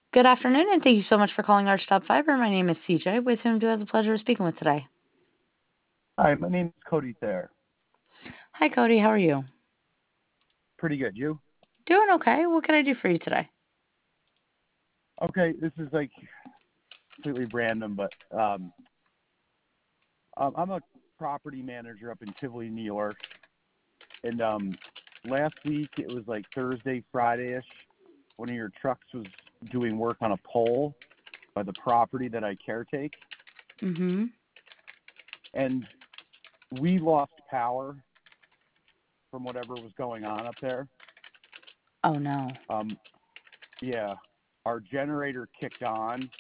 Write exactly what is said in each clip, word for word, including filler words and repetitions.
Good afternoon, and thank you so much for calling Arch Top Fiber. My name is C J, with whom do I have the pleasure of speaking with today? Hi, my name is Cody Thayer. Hi, Cody. How are you? Pretty good. You? Doing okay. What can I do for you today? Okay, this is like completely random, but um, um, I'm a property manager up in Tivoli, New York, and um, last week it was like Thursday, Friday-ish. One of your trucks was doing work on a pole by the property that I caretake, Mm-hmm. and we lost power from whatever was going on up there. Oh, no. Um, yeah, our generator kicked on,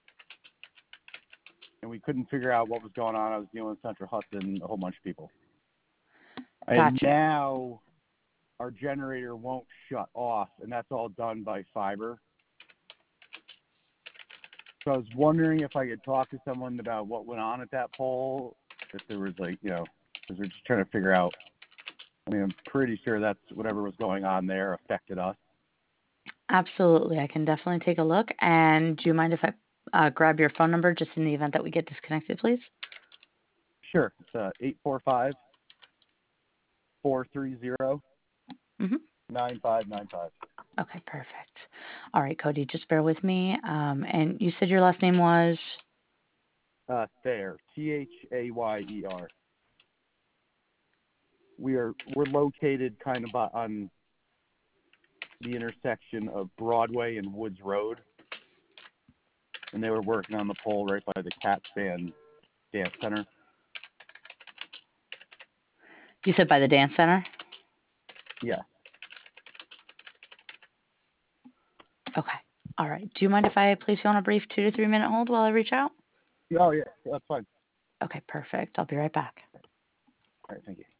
and we couldn't figure out what was going on. I was dealing with Central Hudson, a whole bunch of people. And Gotcha. now our generator won't shut off, and that's all done by fiber. So I was wondering if I could talk to someone about what went on at that pole, if there was like, you know, because we're just trying to figure out. I mean, I'm pretty sure that's whatever was going on there affected us. Absolutely. I can definitely take a look. And do you mind if I uh, grab your phone number just in the event that we get disconnected, please? Sure, it's uh, eight four five, four three zero, Mm-hmm. nine five nine five. Okay, perfect. All right, Cody, just bear with me. Um, and you said your last name was? Uh, Thayer, T H A Y E R. We are we're located kind of on the intersection of Broadway and Woods Road, and they were working on the pole right by the Cat Band Dance Center. You said by the dance center? Yeah. Okay. All right. Do you mind if I place you on a brief two to three minute hold while I reach out? Oh, yeah, that's fine. Okay, perfect. I'll be right back. All right, thank you.